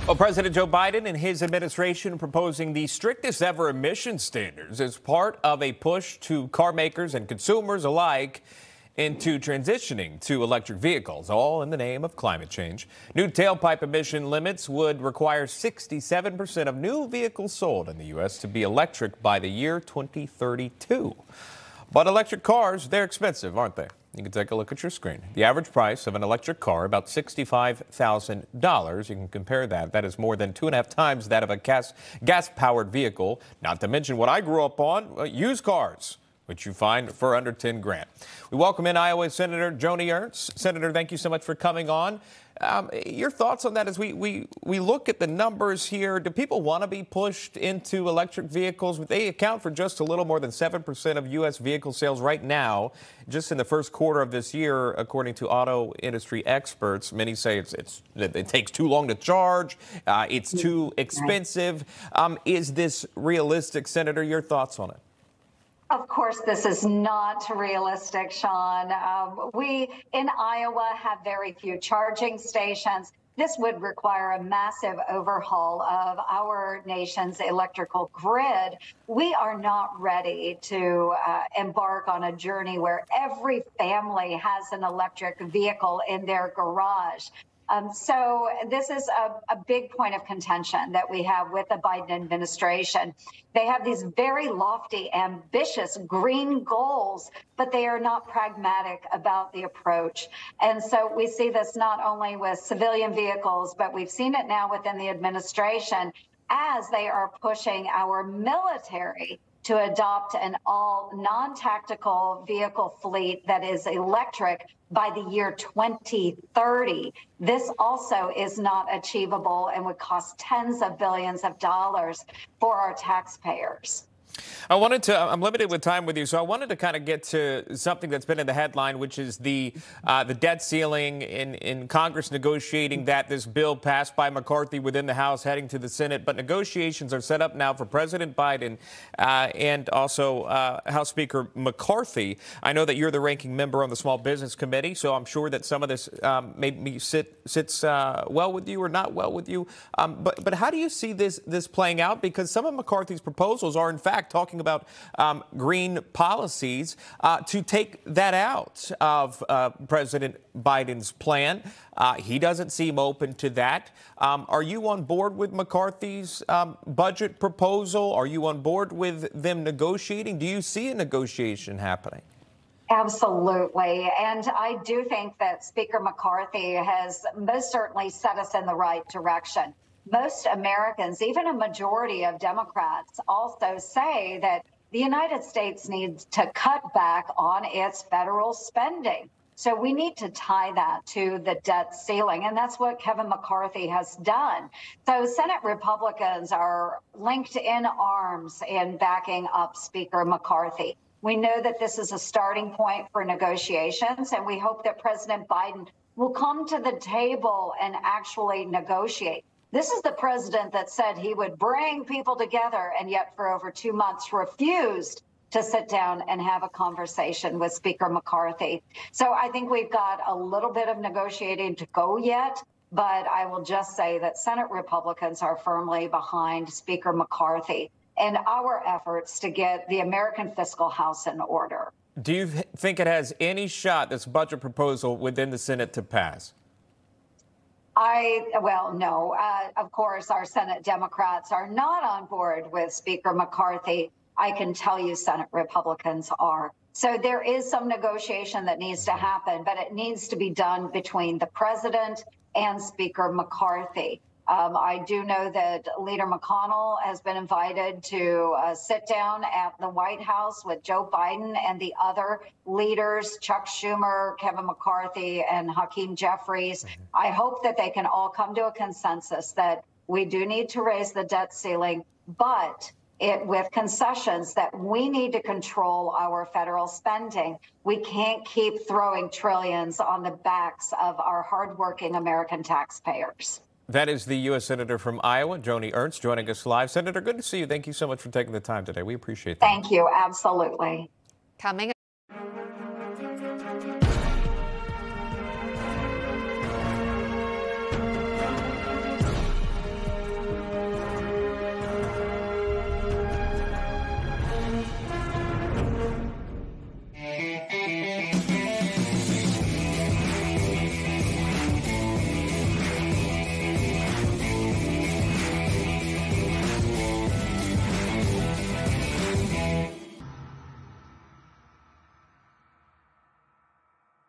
Well, President Joe Biden and his administration proposing the strictest ever emission standards as part of a push to car makers and consumers alike into transitioning to electric vehicles, all in the name of climate change. New tailpipe emission limits would require 67% of new vehicles sold in the U.S. to be electric by the year 2032. But electric cars, they're expensive, aren't they? You can take a look at your screen. The average price of an electric car, about $65,000. You can compare that. That is more than 2.5 times that of a gas-powered vehicle. Not to mention what I grew up on, used cars, which you find for under 10 grand. We welcome in Iowa Senator Joni Ernst. Senator, thank you so much for coming on. Your thoughts on that as we look at the numbers here. Do people want to be pushed into electric vehicles? They account for just a little more than 7% of U.S. vehicle sales right now, just in the first quarter of this year, according to auto industry experts. Many say it takes too long to charge. It's too expensive. Is this realistic, Senator? Your thoughts on it? Of course, this is not realistic, Sean. We in Iowa have very few charging stations. This would require a massive overhaul of our nation's electrical grid. We are not ready to embark on a journey where every family has an electric vehicle in their garage. So this is a big point of contention that we have with the Biden administration. They have these very lofty, ambitious green goals, but they are not pragmatic about the approach. And so we see this not only with civilian vehicles, but we've seen it now within the administration as they are pushing our military to adopt an all non-tactical vehicle fleet that is electric by the year 2030. This also is not achievable and would cost tens of billions of dollars for our taxpayers. I'm limited with time with you, so I wanted to kind of get to something that's been in the headline, which is the debt ceiling in Congress negotiating that. This bill passed by McCarthy within the House heading to the Senate, but negotiations are set up now for President Biden and also House Speaker McCarthy. I know that you're the ranking member on the Small Business Committee, so I'm sure that some of this maybe sits well with you or not well with you. But how do you see this playing out? Because some of McCarthy's proposals are, in fact, talking about green policies to take that out of President Biden's plan. He doesn't seem open to that. Are you on board with McCarthy's budget proposal? Are you on board with them negotiating? Do you see a negotiation happening? Absolutely. And I do think that Speaker McCarthy has most certainly set us in the right direction. Most Americans, even a majority of Democrats, also say that the United States needs to cut back on its federal spending. So we need to tie that to the debt ceiling, and that's what Kevin McCarthy has done. So Senate Republicans are linked in arms in backing up Speaker McCarthy. We know that this is a starting point for negotiations, and we hope that President Biden will come to the table and actually negotiate. This is the president that said he would bring people together, and yet for over 2 months refused to sit down and have a conversation with Speaker McCarthy. So I think we've got a little bit of negotiating to go yet, but I will just say that Senate Republicans are firmly behind Speaker McCarthy and our efforts to get the American fiscal house in order. Do you think it has any shot, this budget proposal, within the Senate to pass? Well, no. Of course, our Senate Democrats are not on board with Speaker McCarthy. I can tell you Senate Republicans are. So there is some negotiation that needs to happen, but it needs to be done between the president and Speaker McCarthy. I do know that Leader McConnell has been invited to sit down at the White House with Joe Biden and the other leaders, Chuck Schumer, Kevin McCarthy, and Hakeem Jeffries. I hope that they can all come to a consensus that we do need to raise the debt ceiling, but with concessions that we need to control our federal spending. We can't keep throwing trillions on the backs of our hardworking American taxpayers. That is the U.S. Senator from Iowa, Joni Ernst, joining us live. Senator, good to see you. Thank you so much for taking the time today. We appreciate that. Thank you. Absolutely. Coming